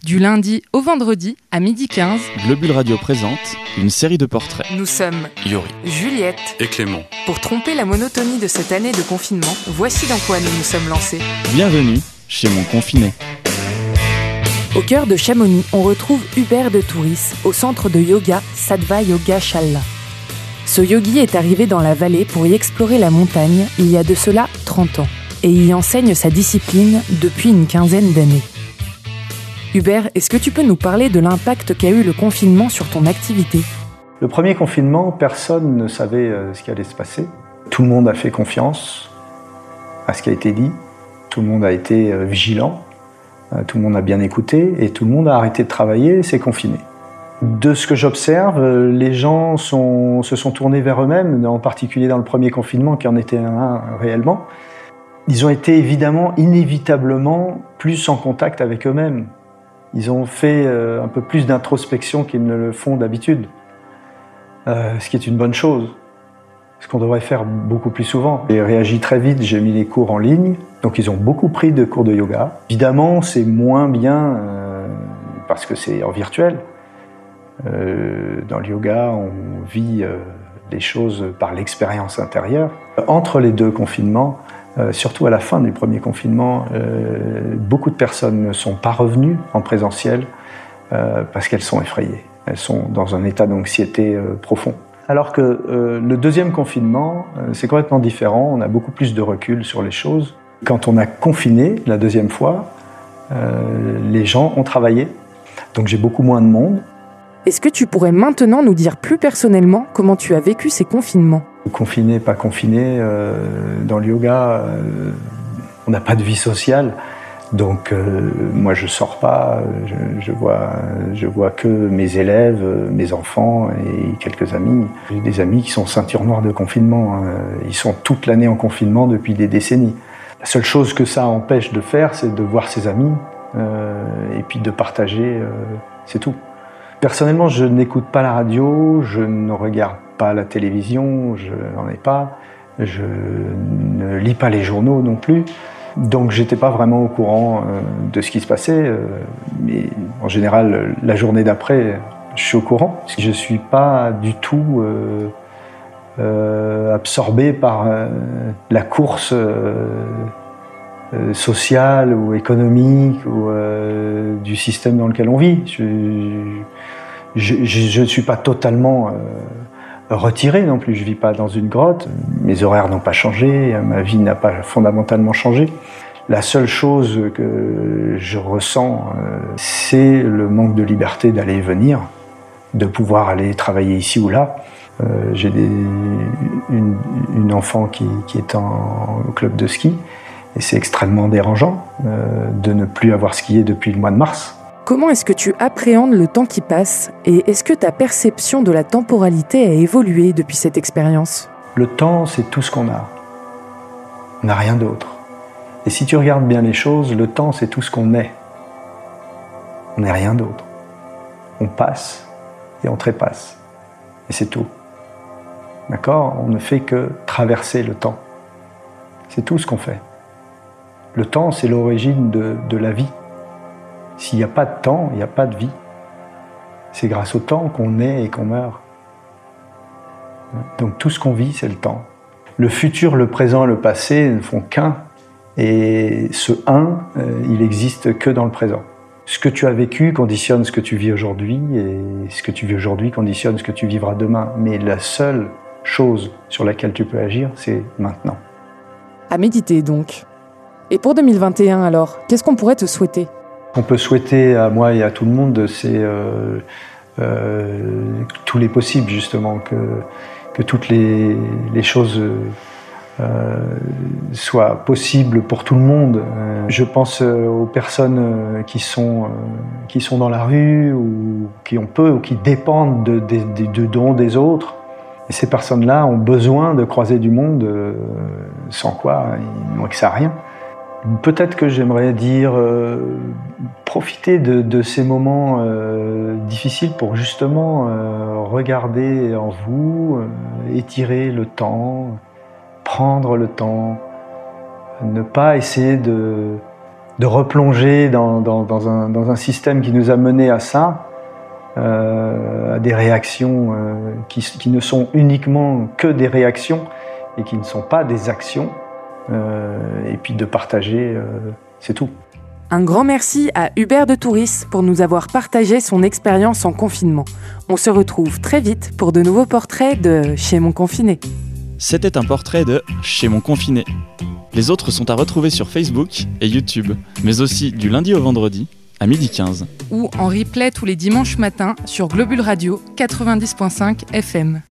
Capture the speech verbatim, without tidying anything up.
Du lundi au vendredi à midi quinze, Globule Radio présente une série de portraits. Nous sommes Yori, Juliette et Clément. Pour tromper la monotonie de cette année de confinement, voici dans quoi nous nous sommes lancés. Bienvenue chez Mon Confiné. Au cœur de Chamonix, on retrouve Hubert de Touris, au centre de yoga Sattva Yoga Shala. Ce yogi est arrivé dans la vallée pour y explorer la montagne il y a de cela trente ans et y enseigne sa discipline depuis une quinzaine d'années. Hubert, est-ce que tu peux nous parler de l'impact qu'a eu le confinement sur ton activité ? Le premier confinement, personne ne savait ce qui allait se passer. Tout le monde a fait confiance à ce qui a été dit. Tout le monde a été vigilant. Tout le monde a bien écouté et tout le monde a arrêté de travailler et s'est confiné. De ce que j'observe, les gens sont, se sont tournés vers eux-mêmes, en particulier dans le premier confinement, qui en était un réellement. Ils ont été évidemment, inévitablement, plus en contact avec eux-mêmes. Ils ont fait un peu plus d'introspection qu'ils ne le font d'habitude, euh, ce qui est une bonne chose, ce qu'on devrait faire beaucoup plus souvent. J'ai réagi très vite, j'ai mis les cours en ligne, donc ils ont beaucoup pris de cours de yoga. Évidemment, c'est moins bien euh, parce que c'est en virtuel. Euh, dans le yoga, on vit euh, les choses par l'expérience intérieure. Entre les deux confinements, Euh, surtout à la fin du premier confinement, euh, beaucoup de personnes ne sont pas revenues en présentiel euh, parce qu'elles sont effrayées. Elles sont dans un état d'anxiété euh, profond. Alors que euh, le deuxième confinement, euh, c'est complètement différent. On a beaucoup plus de recul sur les choses. Quand on a confiné la deuxième fois, euh, les gens ont travaillé. Donc j'ai beaucoup moins de monde. Est-ce que tu pourrais maintenant nous dire plus personnellement comment tu as vécu ces confinements ? Confiné, pas confiné, euh, dans le yoga, euh, on n'a pas de vie sociale, donc euh, moi je sors pas, je, je, vois, je vois que mes élèves, mes enfants et quelques amis. J'ai des amis qui sont ceinture noire de confinement, hein. Ils sont toute l'année en confinement depuis des décennies. La seule chose que ça empêche de faire, c'est de voir ses amis euh, et puis de partager, euh, c'est tout. Personnellement, je n'écoute pas la radio, je ne regarde pas la télévision, je n'en ai pas, je ne lis pas les journaux non plus, donc j'étais pas vraiment au courant euh, de ce qui se passait, euh, mais en général, la journée d'après, je suis au courant, parce que je suis pas du tout euh, euh, absorbé par euh, la course euh, euh, sociale ou économique ou euh, du système dans lequel on vit. Je ne suis pas totalement euh, retiré non plus, je ne vis pas dans une grotte, mes horaires n'ont pas changé, ma vie n'a pas fondamentalement changé. La seule chose que je ressens, euh, c'est le manque de liberté d'aller et venir, de pouvoir aller travailler ici ou là. Euh, j'ai des, une, une enfant qui, qui est en, au club de ski, et c'est extrêmement dérangeant euh, de ne plus avoir skié depuis le mois de mars. Comment est-ce que tu appréhendes le temps qui passe et est-ce que ta perception de la temporalité a évolué depuis cette expérience ? Le temps, c'est tout ce qu'on a. On n'a rien d'autre. Et si tu regardes bien les choses, le temps, c'est tout ce qu'on est. On n'est rien d'autre. On passe et on trépasse. Et c'est tout. D'accord ? On ne fait que traverser le temps. C'est tout ce qu'on fait. Le temps, c'est l'origine de, de la vie. S'il n'y a pas de temps, il n'y a pas de vie. C'est grâce au temps qu'on naît et qu'on meurt. Donc tout ce qu'on vit, c'est le temps. Le futur, le présent et le passé ne font qu'un. Et ce un, euh, il n'existe que dans le présent. Ce que tu as vécu conditionne ce que tu vis aujourd'hui, et ce que tu vis aujourd'hui conditionne ce que tu vivras demain. Mais la seule chose sur laquelle tu peux agir, c'est maintenant. À méditer donc. Et pour deux mille vingt et un alors, qu'est-ce qu'on pourrait te souhaiter ? Ce qu'on peut souhaiter à moi et à tout le monde, c'est euh, euh, tous les possibles, justement, que, que toutes les, les choses euh, soient possibles pour tout le monde. Euh, je pense aux personnes qui sont, euh, qui sont dans la rue, ou qui ont peu, ou qui dépendent de, de, de, de dons des autres. Et ces personnes-là ont besoin de croiser du monde, euh, sans quoi ils n'ont accès à rien. Peut-être que j'aimerais dire euh, profiter de, de ces moments euh, difficiles pour justement euh, regarder en vous, euh, étirer le temps, prendre le temps, ne pas essayer de, de replonger dans, dans, dans, un, dans un système qui nous a menés à ça, euh, à des réactions euh, qui, qui ne sont uniquement que des réactions et qui ne sont pas des actions, euh, et puis de partager, euh, c'est tout. Un grand merci à Hubert de Touris pour nous avoir partagé son expérience en confinement. On se retrouve très vite pour de nouveaux portraits de Chez mon confiné. C'était un portrait de Chez mon confiné. Les autres sont à retrouver sur Facebook et YouTube, mais aussi du lundi au vendredi à midi quinze. Ou en replay tous les dimanches matins sur Globule Radio quatre-vingt-dix virgule cinq F M.